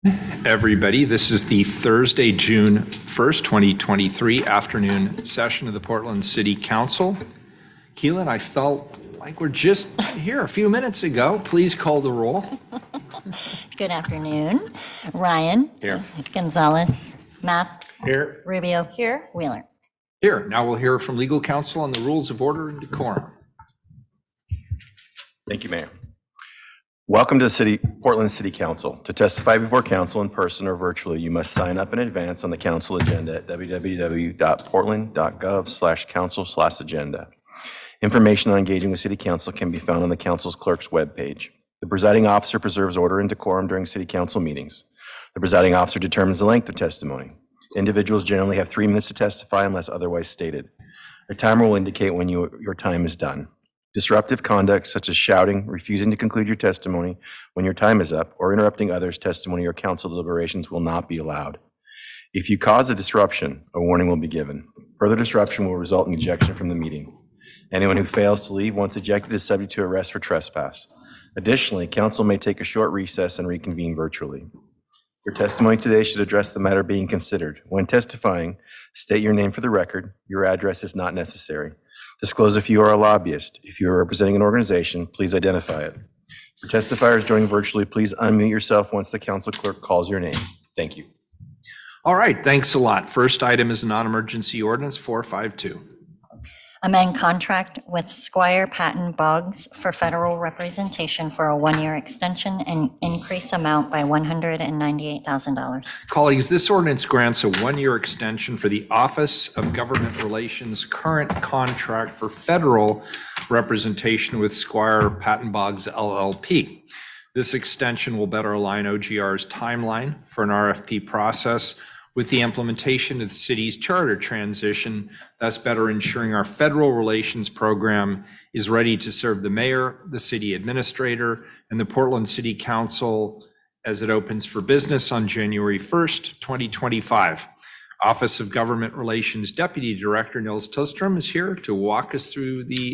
Everybody. This is the Thursday, June 1st, 2023 afternoon session of the Portland City Council. Keelan, I felt like we're just here a few minutes ago. Please call the roll. Good afternoon. Ryan. Here. Gonzalez. Maps. Here. Rubio. Here. Wheeler. Here. Now we'll hear from legal counsel on the rules of order and decorum. Thank you, Mayor. Welcome to the Portland City Council. To testify before council in person or virtually, you must sign up in advance on the council agenda at www.portland.gov/council/agenda. Information on engaging with City Council can be found on the council's clerk's webpage. The presiding officer preserves order and decorum during City Council meetings. The presiding officer determines the length of testimony. Individuals generally have 3 minutes to testify unless otherwise stated. A timer will indicate when your time is done. Disruptive conduct such as shouting, refusing to conclude your testimony when your time is up, or interrupting others' testimony or council deliberations will not be allowed. If you cause a disruption, a warning will be given. Further disruption will result in ejection from the meeting. Anyone who fails to leave once ejected is subject to arrest for trespass. Additionally, council may take a short recess and reconvene virtually. Your testimony today should address the matter being considered. When testifying, state your name for the record. Your address is not necessary. Disclose if you are a lobbyist. If you are representing an organization, please identify it. For testifiers joining virtually, please unmute yourself once the council clerk calls your name. Thank you. All right, thanks a lot. First item is a non-emergency ordinance 452. Amend contract with Squire Patton Boggs for federal representation for a 1-year extension and increase amount by $198,000. Colleagues, this ordinance grants a 1-year extension for the Office of Government Relations current contract for federal representation with Squire Patton Boggs LLP. This extension will better align OGR's timeline for an RFP process with the implementation of the city's charter transition, thus better ensuring our federal relations program is ready to serve the mayor, the city administrator, and the Portland City Council as it opens for business on January 1st, 2025. Office of Government Relations Deputy Director Nils Tillstrom is here to walk us through the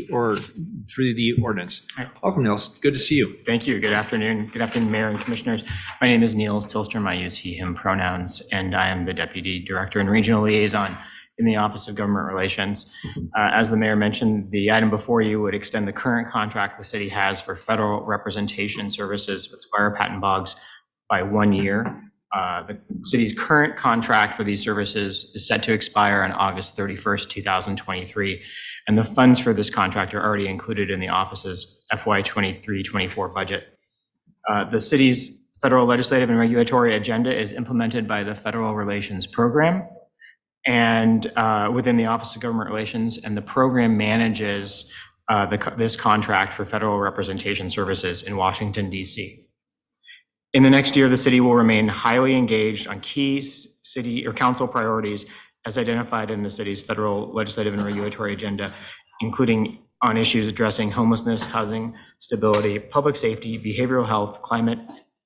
ordinance. Welcome, Nils. Good to see you. Thank you. Good afternoon. Good afternoon, Mayor and Commissioners. My name is Nils Tillstrom. I use he, him pronouns, and I am the Deputy Director and Regional Liaison in the Office of Government Relations. As the Mayor mentioned, the item before you would extend the current contract the city has for federal representation services with Squire Patton Boggs by 1 year. The city's current contract for these services is set to expire on August 31st, 2023, and the funds for this contract are already included in the office's FY 23-24 budget. The city's federal legislative and regulatory agenda is implemented by the Federal Relations Program and within the Office of Government Relations, and the program manages this contract for federal representation services in Washington, D.C. In the next year, the city will remain highly engaged on key city or council priorities as identified in the city's federal legislative and regulatory agenda, including on issues addressing homelessness, housing stability, public safety, behavioral health, climate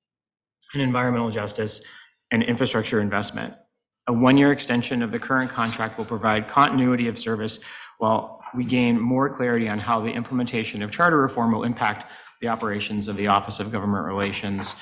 and environmental justice, and infrastructure investment. A 1-year extension of the current contract will provide continuity of service while we gain more clarity on how the implementation of charter reform will impact the operations of the Office of Government Relations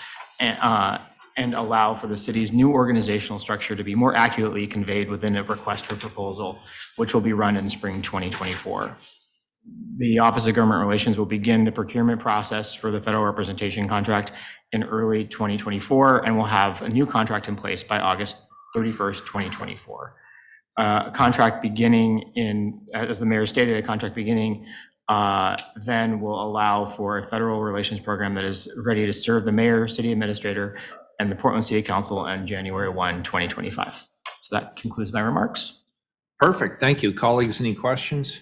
and allow for the city's new organizational structure to be more accurately conveyed within a request for proposal, which will be run in spring 2024. The Office of Government Relations will begin the procurement process for the federal representation contract in early 2024, and will have a new contract in place by August 31st, 2024. Contract beginning in, as the mayor stated, a contract beginning then will allow for a federal relations program that is ready to serve the mayor, city administrator, and the Portland City Council on January 1, 2025. So that concludes my remarks. Perfect. Thank you. Colleagues, any questions?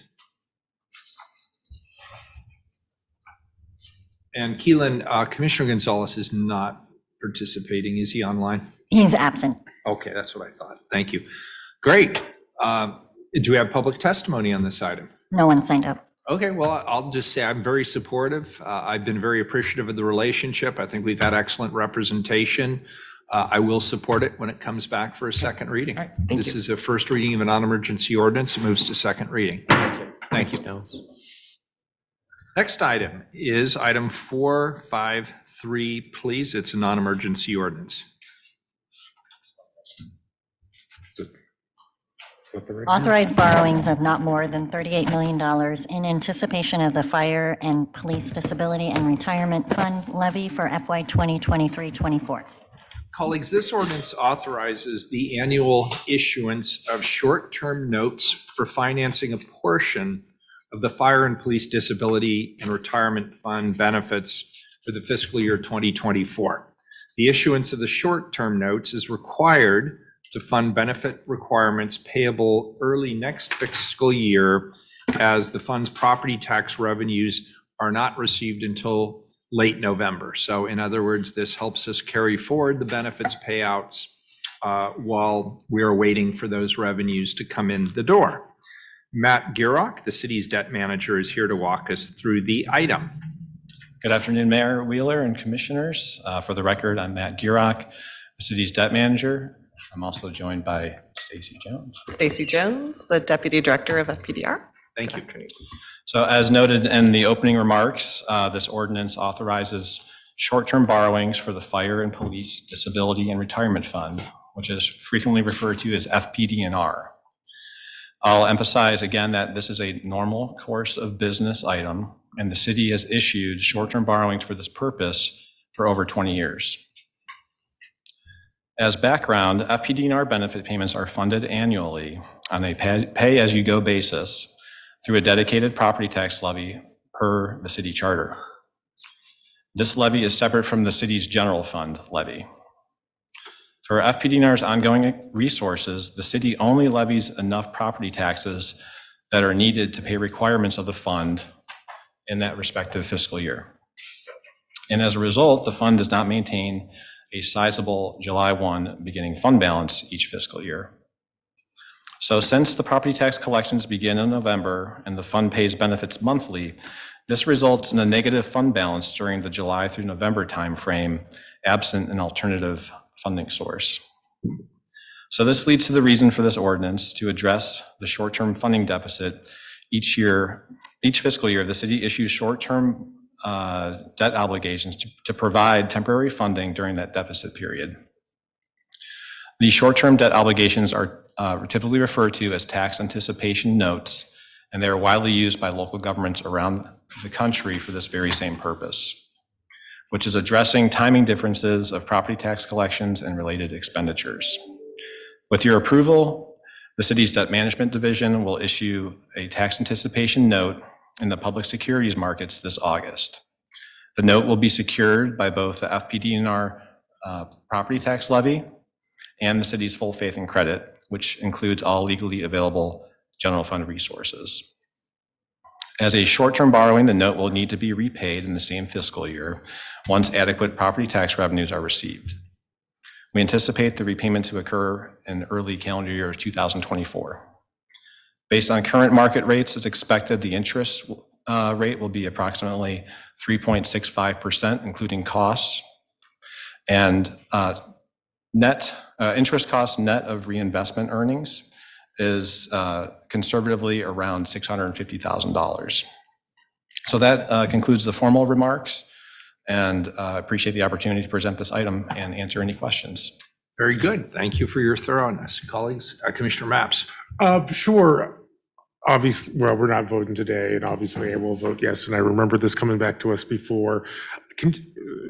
And Keelan, Commissioner Gonzalez is not participating. Is he online? He's absent. Okay, that's what I thought. Thank you. Great. Do we have public testimony on this item? No one signed up. Okay, well, I'll just say I'm very supportive. I've been very appreciative of the relationship. I think we've had excellent representation. I will support it when it comes back for a second reading. All right, thank This you. is a first reading of a non-emergency ordinance. It moves to second reading. Thank you. Next item is item 453, please. It's a non-emergency ordinance. Authorized borrowings of not more than $38 million in anticipation of the Fire and Police Disability and Retirement Fund levy for FY 2023-24. Colleagues, this ordinance authorizes the annual issuance of short-term notes for financing a portion of the Fire and Police Disability and Retirement Fund benefits for the fiscal year 2024. The issuance of the short-term notes is required to fund benefit requirements payable early next fiscal year, as the fund's property tax revenues are not received until late November. So in other words, this helps us carry forward the benefits payouts while we're waiting for those revenues to come in the door. Matt Girock, the city's debt manager, is here to walk us through the item. Good afternoon, Mayor Wheeler and Commissioners. For the record, I'm Matt Girock, the city's debt manager. I'm also joined by Stacy Jones. Stacy Jones, the Deputy Director of FPDR. Thank you. So as noted in the opening remarks, this ordinance authorizes short-term borrowings for the Fire and Police Disability and Retirement Fund, which is frequently referred to as FPDNR. I'll emphasize again that this is a normal course of business item, and the city has issued short-term borrowings for this purpose for over 20 years. As background, FPDNR benefit payments are funded annually on a pay-as-you-go basis through a dedicated property tax levy per the city charter. This levy is separate from the city's general fund levy. For FPDNR's ongoing resources, the city only levies enough property taxes that are needed to pay requirements of the fund in that respective fiscal year. And as a result, the fund does not maintain a sizable July 1 beginning fund balance each fiscal year. So since the property tax collections begin in November and the fund pays benefits monthly, this results in a negative fund balance during the July through November timeframe, absent an alternative funding source. So this leads to the reason for this ordinance to address the short-term funding deficit each fiscal year. The city issues short-term debt obligations to provide temporary funding during that deficit period. These short-term debt obligations are typically referred to as tax anticipation notes, and they are widely used by local governments around the country for this very same purpose, which is addressing timing differences of property tax collections and related expenditures. With your approval, the city's debt management division will issue a tax anticipation note in the public securities markets this August. The note will be secured by both the FPDNR property tax levy and the city's full faith and credit, which includes all legally available general fund resources. As a short-term borrowing, the note will need to be repaid in the same fiscal year once adequate property tax revenues are received. We anticipate the repayment to occur in early calendar year 2024. Based on current market rates, it's expected the interest rate will be approximately 3.65%, including costs, and net interest costs net of reinvestment earnings is conservatively around $650,000. So that concludes the formal remarks, and I appreciate the opportunity to present this item and answer any questions. Very good. Thank you for your thoroughness. Colleagues, Commissioner Mapps. Sure. Obviously, well, we're not voting today, and obviously I will vote yes. And I remember this coming back to us before. Did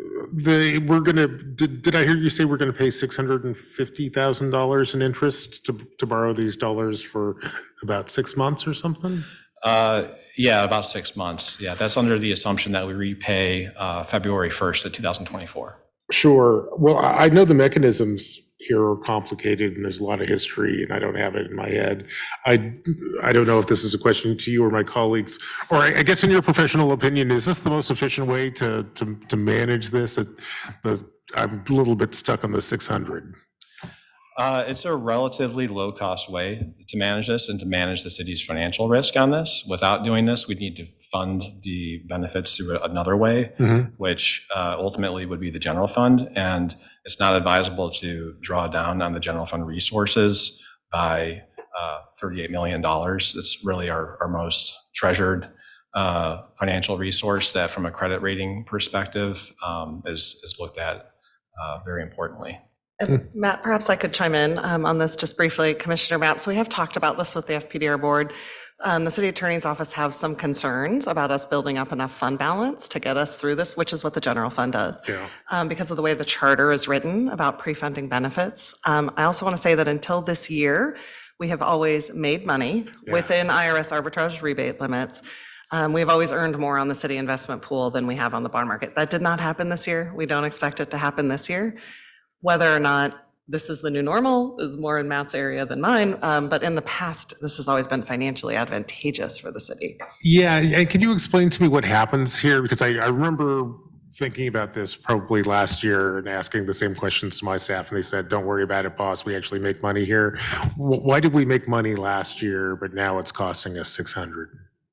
I hear you say we're going to pay $650,000 in interest to borrow these dollars for about 6 months or something? Yeah, about 6 months. Yeah, that's under the assumption that we repay February 1st of 2024. Sure. Well, I know the mechanisms here are complicated and there's a lot of history and I don't have it in my head. I don't know if this is a question to you or my colleagues, or I guess in your professional opinion, is this the most efficient way to manage this? I'm a little bit stuck on the 600. It's a relatively low-cost way to manage this and to manage the city's financial risk on this. Without doing this, we'd need to fund the benefits through another way, which ultimately would be the general fund. And it's not advisable to draw down on the general fund resources by $38 million. It's really our most treasured financial resource that from a credit rating perspective is looked at very importantly. And Matt, perhaps I could chime in on this just briefly, Commissioner Mapp. So we have talked about this with the FPDR board. The city attorney's office have some concerns about us building up enough fund balance to get us through this, which is what the general fund does. Yeah. Because of the way the charter is written about pre-funding benefits. I also want to say that until this year, we have always made money within IRS arbitrage rebate limits. We've always earned more on the city investment pool than we have on the bond market. That did not happen this year. We don't expect it to happen this year. Whether or not this is the new normal is more in Matt's area than mine, but in the past, this has always been financially advantageous for the city. Yeah, and can you explain to me what happens here? Because I remember thinking about this probably last year and asking the same questions to my staff, and they said, don't worry about it, boss, we actually make money here. Why did we make money last year, but now it's costing us 600?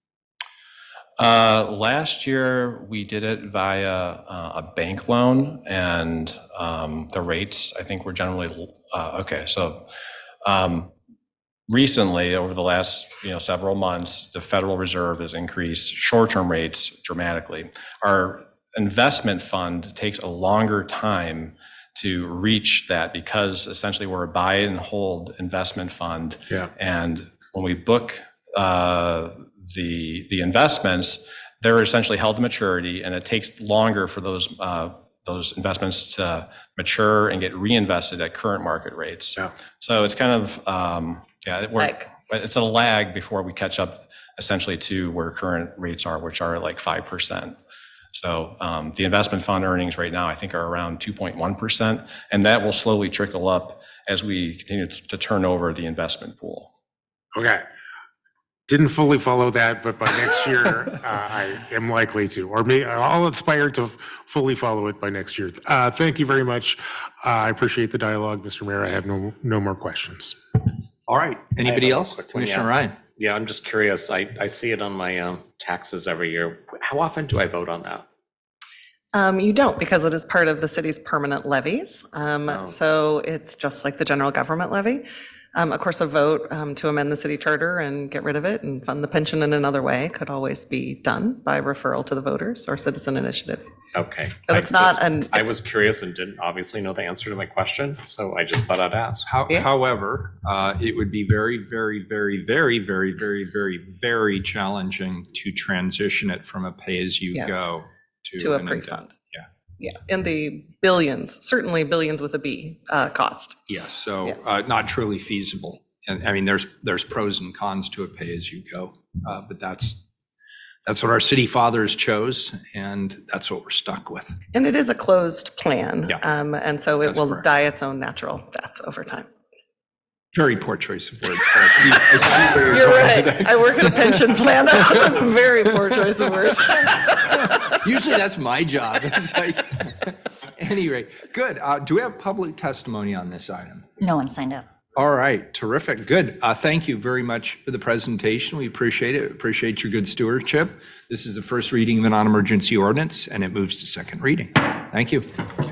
Last year, we did it via a bank loan, and the rates, I think, were generally okay. So recently, over the last several months, the Federal Reserve has increased short-term rates dramatically. Our investment fund takes a longer time to reach that because essentially we're a buy and hold investment fund. Yeah. And when we book the investments, they're essentially held to maturity, and it takes longer for those investments to mature and get reinvested at current market rates. Yeah. So it's kind of it's a lag before we catch up essentially to where current rates are, which are like 5%. So the investment fund earnings right now, I think, are around 2.1%, and that will slowly trickle up as we continue to turn over the investment pool. Okay. Didn't fully follow that, but by next year, I am likely to, or I'll aspire to fully follow it by next year. Thank you very much. I appreciate the dialogue, Mr. Mayor. I have no more questions. All right. Anybody else? Commissioner Ryan? Yeah, I'm just curious. I see it on my taxes every year. How often do I vote on that? You don't, because it is part of the city's permanent levies. So it's just like the general government levy. Of course, a vote to amend the city charter and get rid of it and fund the pension in another way could always be done by referral to the voters or citizen initiative. Okay. But it's not an. I was curious and didn't obviously know the answer to my question, so I just thought I'd ask. However, it would be very, very, very, very, very, very, very, very challenging to transition it from a pay-as-you-go to a an pre-fund. Yeah. Yeah, in the billions, certainly billions with a B cost. Yes. So Yes. not truly feasible. And I mean, there's pros and cons to a pay-as-you-go, but that's what our city fathers chose, and that's what we're stuck with. And it is a closed plan. Yeah. And so it That's will correct. die its own natural death over time. Very poor choice of words. But I see where You're going right. with that. I work in a pension plan. That was a very poor choice of words. Usually that's my job. It's like, anyway, good. Do we have public testimony on this item? No one signed up. All right, terrific, good. Thank you very much for the presentation. We appreciate it. Appreciate your good stewardship. This is the first reading of a non-emergency ordinance, and it moves to second reading. Thank you.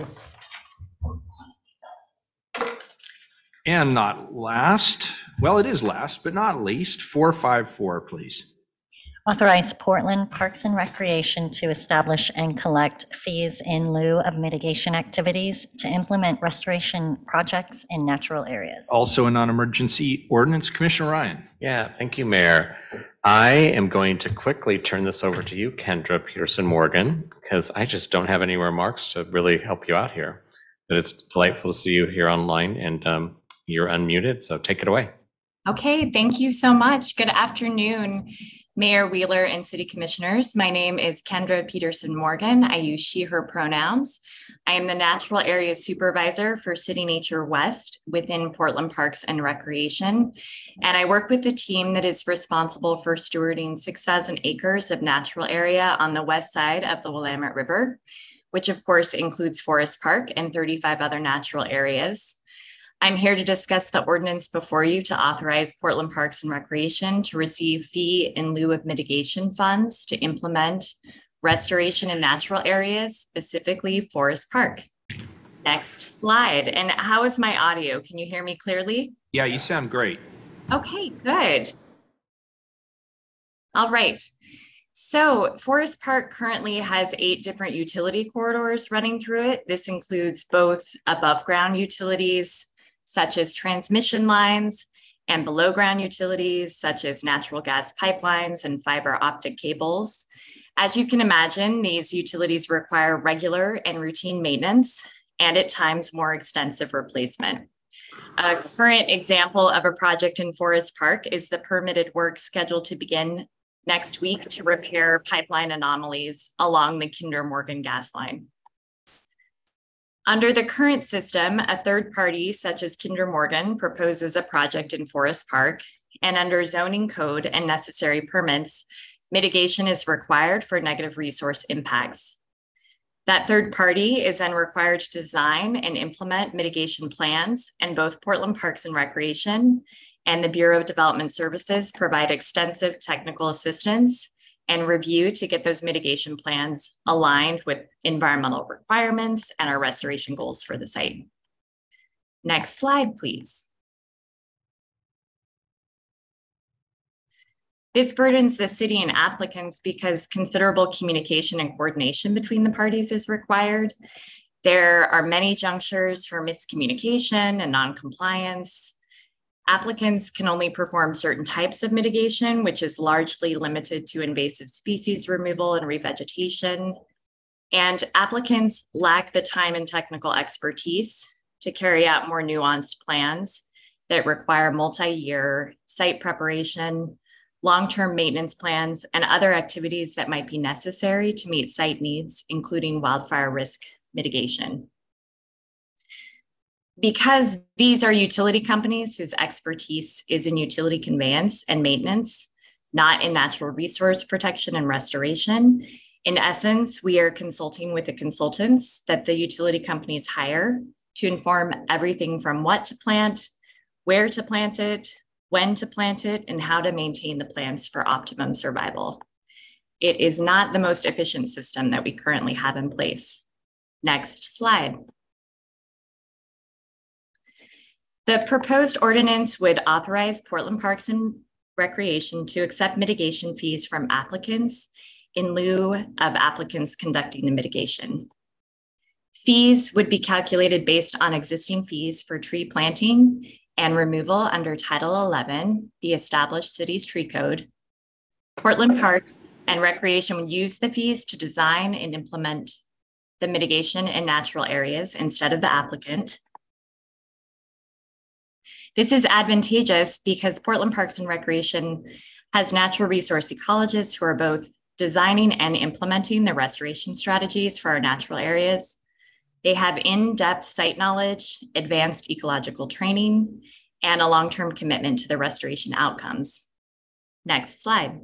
And not last, well, it is last, but not least, 454, please. Authorize Portland Parks and Recreation to establish and collect fees in lieu of mitigation activities to implement restoration projects in natural areas. Also a non-emergency ordinance, Commissioner Ryan. Yeah, thank you, Mayor. I am going to quickly turn this over to you, Kendra Peterson Morgan, because I just don't have any remarks to really help you out here. But it's delightful to see you here online, and you're unmuted, so take it away. Okay, thank you so much. Good afternoon, Mayor Wheeler and City Commissioners. My name is Kendra Peterson Morgan. I use she, her pronouns. I am the Natural Area Supervisor for City Nature West within Portland Parks and Recreation. And I work with the team that is responsible for stewarding 6,000 acres of natural area on the west side of the Willamette River, which of course includes Forest Park and 35 other natural areas. I'm here to discuss the ordinance before you to authorize Portland Parks and Recreation to receive fee in lieu of mitigation funds to implement restoration in natural areas, specifically Forest Park. Next slide. And how is my audio? Can you hear me clearly? Yeah, you sound great. Okay, good. All right. So Forest Park currently has 8 different utility corridors running through it. This includes both above ground utilities, such as transmission lines, and below ground utilities, such as natural gas pipelines and fiber optic cables. As you can imagine, these utilities require regular and routine maintenance, and at times more extensive replacement. A current example of a project in Forest Park is the permitted work scheduled to begin next week to repair pipeline anomalies along the Kinder Morgan gas line. Under the current system, a third party such as Kinder Morgan proposes a project in Forest Park, and under zoning code and necessary permits, mitigation is required for negative resource impacts. That third party is then required to design and implement mitigation plans, and both Portland Parks and Recreation and the Bureau of Development Services provide extensive technical assistance and review to get those mitigation plans aligned with environmental requirements and our restoration goals for the site. Next slide, please. This burdens the city and applicants because considerable communication and coordination between the parties is required. There are many junctures for miscommunication and non-compliance. Applicants can only perform certain types of mitigation, which is largely limited to invasive species removal and revegetation. And applicants lack the time and technical expertise to carry out more nuanced plans that require multi-year site preparation, long-term maintenance plans, and other activities that might be necessary to meet site needs, including wildfire risk mitigation. Because these are utility companies whose expertise is in utility conveyance and maintenance, not in natural resource protection and restoration, in essence, we are consulting with the consultants that the utility companies hire to inform everything from what to plant, where to plant it, when to plant it, and how to maintain the plants for optimum survival. It is not the most efficient system that we currently have in place. Next slide. The proposed ordinance would authorize Portland Parks and Recreation to accept mitigation fees from applicants in lieu of applicants conducting the mitigation. Fees would be calculated based on existing fees for tree planting and removal under Title 11, the established city's tree code. Portland Parks and Recreation would use the fees to design and implement the mitigation in natural areas instead of the applicant. This is advantageous because Portland Parks and Recreation has natural resource ecologists who are both designing and implementing the restoration strategies for our natural areas. They have in-depth site knowledge, advanced ecological training, and a long-term commitment to the restoration outcomes. Next slide.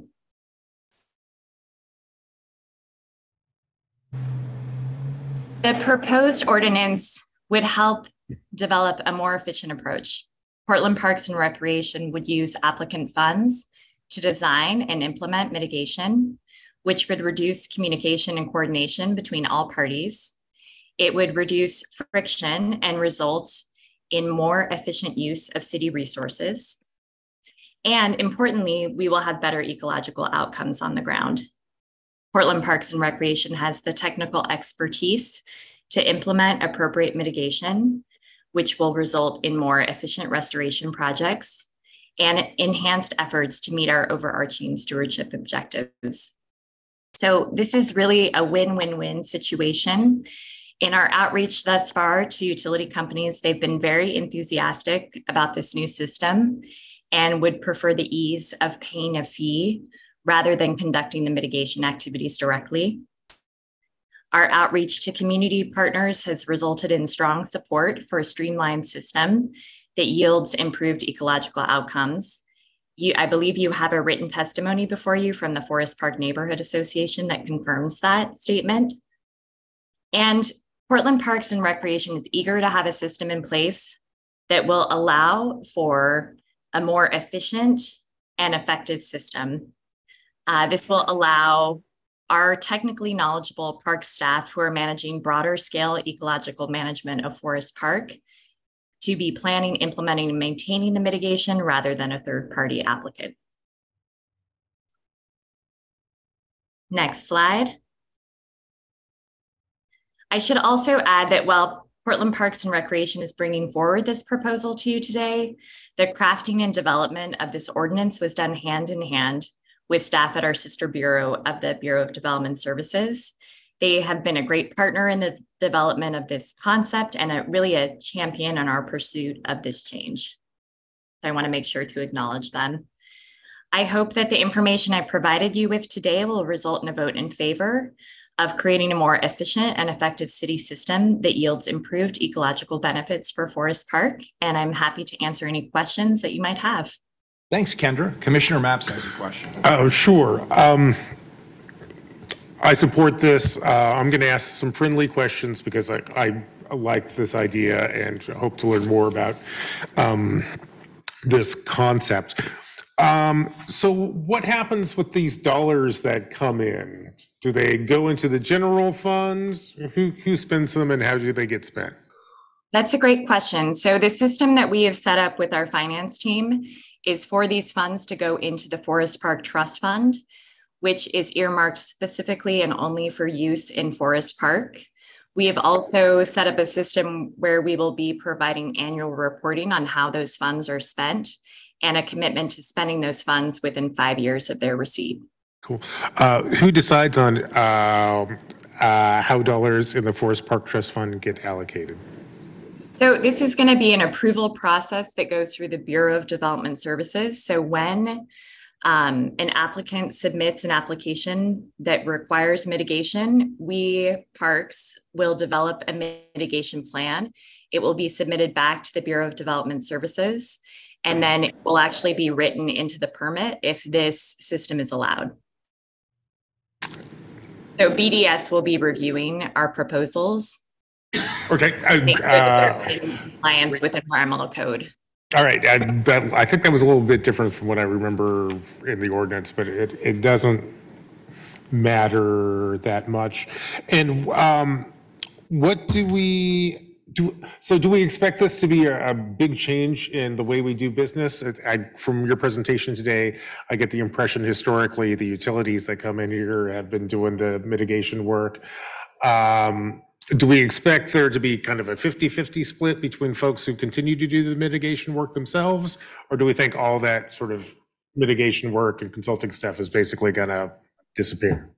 The proposed ordinance would help develop a more efficient approach. Portland Parks and Recreation would use applicant funds to design and implement mitigation, which would reduce communication and coordination between all parties. It would reduce friction and result in more efficient use of city resources. And importantly, we will have better ecological outcomes on the ground. Portland Parks and Recreation has the technical expertise to implement appropriate mitigation, which will result in more efficient restoration projects and enhanced efforts to meet our overarching stewardship objectives. So this is really a win-win-win situation. In our outreach thus far to utility companies, they've been very enthusiastic about this new system and would prefer the ease of paying a fee rather than conducting the mitigation activities directly. Our outreach to community partners has resulted in strong support for a streamlined system that yields improved ecological outcomes. I believe you have a written testimony before you from the Forest Park Neighborhood Association that confirms that statement. And Portland Parks and Recreation is eager to have a system in place that will allow for a more efficient and effective system. This will allow our technically knowledgeable park staff who are managing broader scale ecological management of Forest Park to be planning, implementing, and maintaining the mitigation rather than a third-party applicant. Next slide. I should also add that while Portland Parks and Recreation is bringing forward this proposal to you today, the crafting and development of this ordinance was done hand in hand with staff at our sister bureau of the Bureau of Development Services. They have been a great partner in the development of this concept and really a champion in our pursuit of this change. I want to make sure to acknowledge them. I hope that the information I provided you with today will result in a vote in favor of creating a more efficient and effective city system that yields improved ecological benefits for Forest Park. And I'm happy to answer any questions that you might have. Thanks, Kendra. Commissioner Maps has a question. Sure. I support this. I'm going to ask some friendly questions because I like this idea and hope to learn more about this concept. So what happens with these dollars that come in? Do they go into the general funds? Who spends them and how do they get spent? That's a great question. So the system that we have set up with our finance team is for these funds to go into the Forest Park Trust Fund, which is earmarked specifically and only for use in Forest Park. We have also set up a system where we will be providing annual reporting on how those funds are spent and a commitment to spending those funds within 5 years of their receipt. Cool. Who decides on how dollars in the Forest Park Trust Fund get allocated? So this is going to be an approval process that goes through the Bureau of Development Services. So when an applicant submits an application that requires mitigation, we, Parks, will develop a mitigation plan. It will be submitted back to the Bureau of Development Services, and then it will actually be written into the permit if this system is allowed. So BDS will be reviewing our proposals. Okay. Make sure that they're in compliance with environmental code. All right. I think that was a little bit different from what I remember in the ordinance, but it doesn't matter that much. And what do we do? So do we expect this to be a big change in the way we do business? From your presentation today, I get the impression historically the utilities that come in here have been doing the mitigation work. Do we expect there to be kind of a 50-50 split between folks who continue to do the mitigation work themselves? Or do we think all that sort of mitigation work and consulting stuff is basically going to disappear?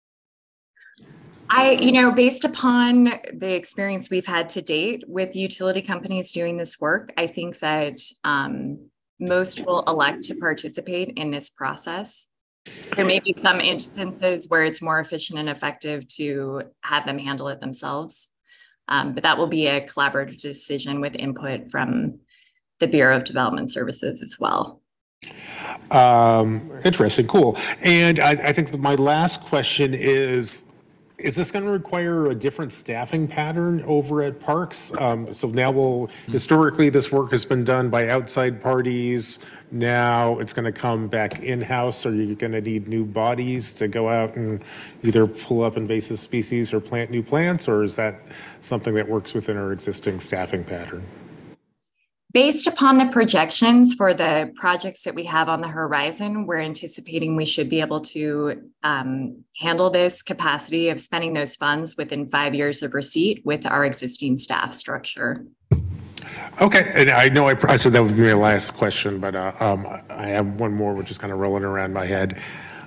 Based upon the experience we've had to date with utility companies doing this work, I think that most will elect to participate in this process. There may be some instances where it's more efficient and effective to have them handle it themselves, but that will be a collaborative decision with input from the Bureau of Development Services as well. Interesting, cool. And I think my last question is this going to require a different staffing pattern over at Parks? So now historically this work has been done by outside parties. Now it's going to come back in-house. Are you going to need new bodies to go out and either pull up invasive species or plant new plants? Or is that something that works within our existing staffing pattern? Based upon the projections for the projects that we have on the horizon, we're anticipating we should be able to handle this capacity of spending those funds within 5 years of receipt with our existing staff structure. Okay, and I know I said that would be my last question, but I have one more which is kind of rolling around my head.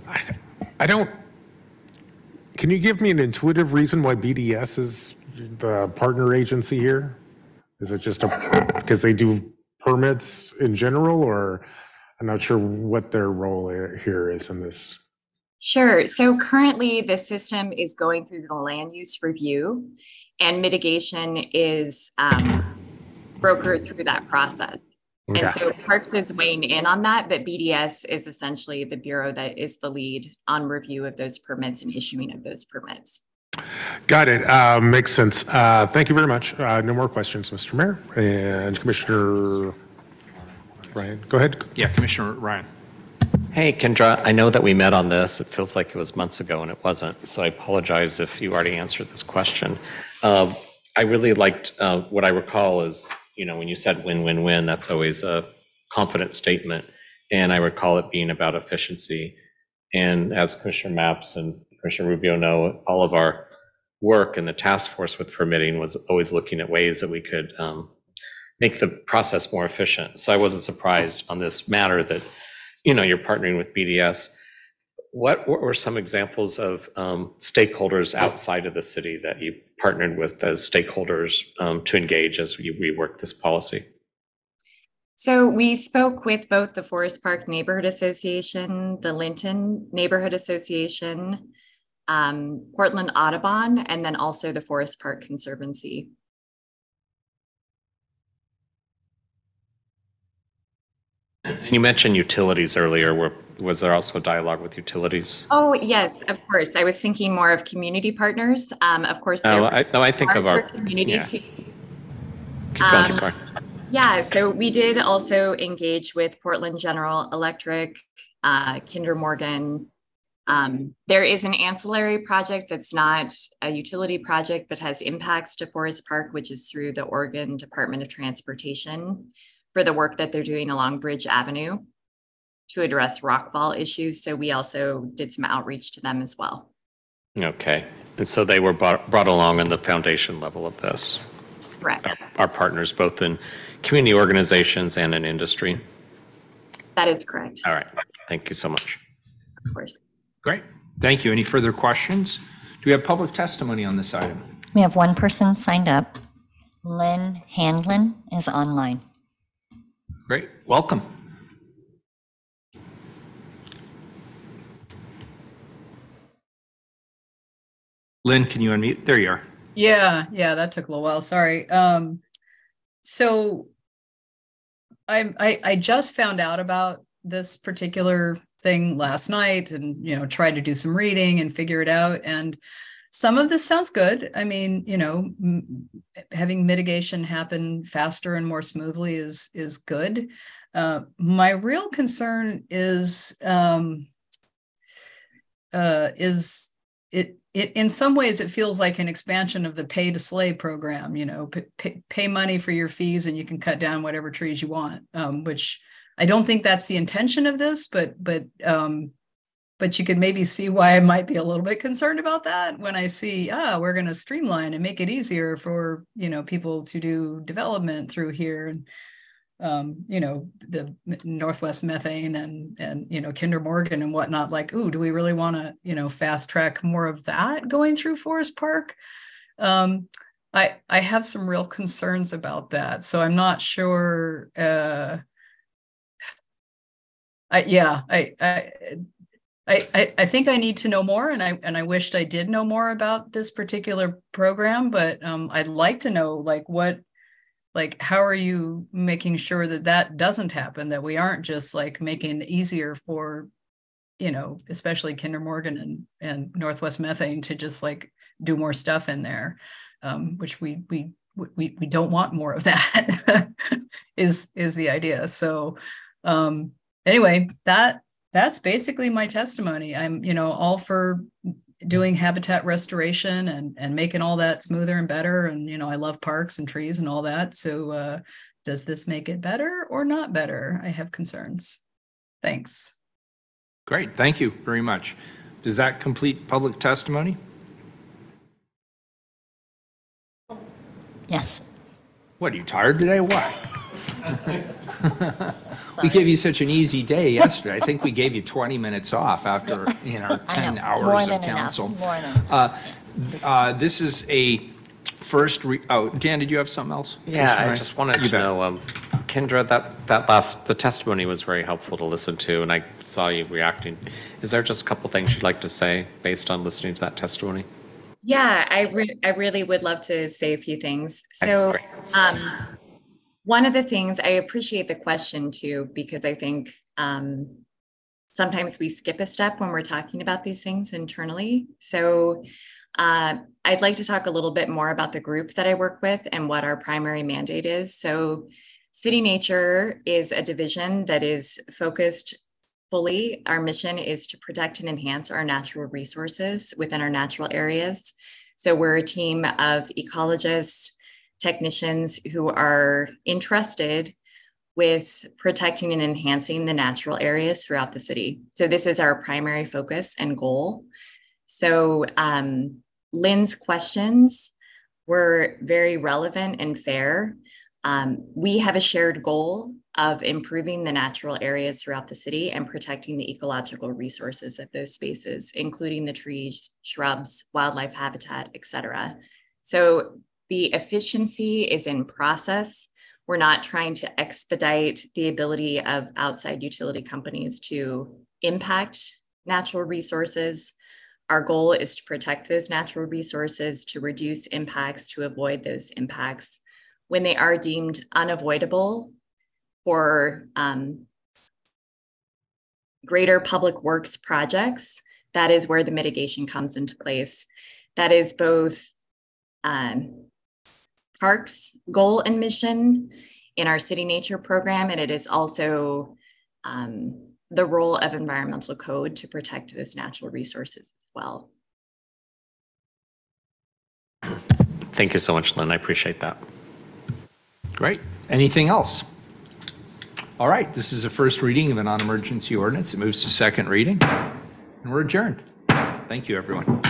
Can you give me an intuitive reason why BDS is the partner agency here? Is it just because they do permits in general, or I'm not sure what their role here is in this? Sure. So currently the system is going through the land use review, and mitigation is brokered through that process. Okay. And so Parks is weighing in on that, but BDS is essentially the bureau that is the lead on review of those permits and issuing of those permits. Got it. Makes sense. Thank you very much. No more questions, Mr. Mayor. And Commissioner Ryan, go ahead. Yeah, Commissioner Ryan. Hey, Kendra, I know that we met on this. It feels like it was months ago and it wasn't. So I apologize if you already answered this question. I really liked what I recall is, when you said win-win-win, that's always a confident statement. And I recall it being about efficiency. And as Commissioner Maps and Commissioner Rubio know, all of our work in the task force with permitting was always looking at ways that we could make the process more efficient. So I wasn't surprised on this matter that, you're partnering with BDS. What were some examples of stakeholders outside of the city that you partnered with as stakeholders to engage as we work this policy? So we spoke with both the Forest Park Neighborhood Association, the Linton Neighborhood Association, Portland Audubon, and then also the Forest Park Conservancy. You mentioned utilities earlier. Was there also a dialogue with utilities? Oh, yes, of course. I was thinking more of community partners. Of course, I think of our community. Yeah. Keep going, sorry. Yeah, so we did also engage with Portland General Electric, Kinder Morgan. There is an ancillary project that's not a utility project, but has impacts to Forest Park, which is through the Oregon Department of Transportation for the work that they're doing along Bridge Avenue to address rockfall issues. So we also did some outreach to them as well. Okay, and so they were brought along on the foundation level of this. Correct. Our partners, both in community organizations and in industry. That is correct. All right, thank you so much. Of course. Great. Thank you. Any further questions? Do we have public testimony on this item? We have one person signed up. Lynn Handlin is online. Great. Welcome. Lynn, can you unmute? There you are. Yeah, that took a little while. Sorry. So I just found out about this particular thing last night and, tried to do some reading and figure it out. And some of this sounds good. I mean, having mitigation happen faster and more smoothly is good. My real concern is it in some ways it feels like an expansion of the pay to slay program. Pay money for your fees and you can cut down whatever trees you want, which I don't think that's the intention of this, but you could maybe see why I might be a little bit concerned about that when I see, we're going to streamline and make it easier for, people to do development through here. And, the Northwest Methane and Kinder Morgan and whatnot, like, do we really want to, fast track more of that going through Forest Park? I have some real concerns about that. So I'm not sure. I think I need to know more, and I wished I did know more about this particular program, but I'd like to know how are you making sure that doesn't happen, that we aren't just making it easier for, especially Kinder Morgan and Northwest Methane to just do more stuff in there, which we don't want more of that is the idea. So anyway, that's basically my testimony. I'm, all for doing habitat restoration and making all that smoother and better. And, I love parks and trees and all that. So does this make it better or not better? I have concerns. Thanks. Great. Thank you very much. Does that complete public testimony? Yes. What, are you tired today? What? We gave you such an easy day yesterday. I think we gave you 20 minutes off after 10 hours of council. More than This is a first. Dan, did you have something else? Yeah, I just wanted to know, Kendra, the testimony was very helpful to listen to, and I saw you reacting. Is there just a couple things you'd like to say based on listening to that testimony? Yeah, I really would love to say a few things. So one of the things, I appreciate the question too, because I think sometimes we skip a step when we're talking about these things internally. So I'd like to talk a little bit more about the group that I work with and what our primary mandate is. So City Nature is a division that is focused fully. Our mission is to protect and enhance our natural resources within our natural areas. So we're a team of ecologists, technicians who are entrusted with protecting and enhancing the natural areas throughout the city. So this is our primary focus and goal. So Lynn's questions were very relevant and fair. We have a shared goal of improving the natural areas throughout the city and protecting the ecological resources of those spaces, including the trees, shrubs, wildlife habitat, et cetera. So the efficiency is in process. We're not trying to expedite the ability of outside utility companies to impact natural resources. Our goal is to protect those natural resources, to reduce impacts, to avoid those impacts. When they are deemed unavoidable for greater public works projects, that is where the mitigation comes into place. That is both Parks' goal and mission in our City Nature program, and it is also the role of environmental code to protect those natural resources as well. Thank you so much, Lynn. I appreciate that. Great. Anything else? All right, this is a first reading of a non-emergency ordinance. It moves to second reading, and we're adjourned. Thank you, everyone.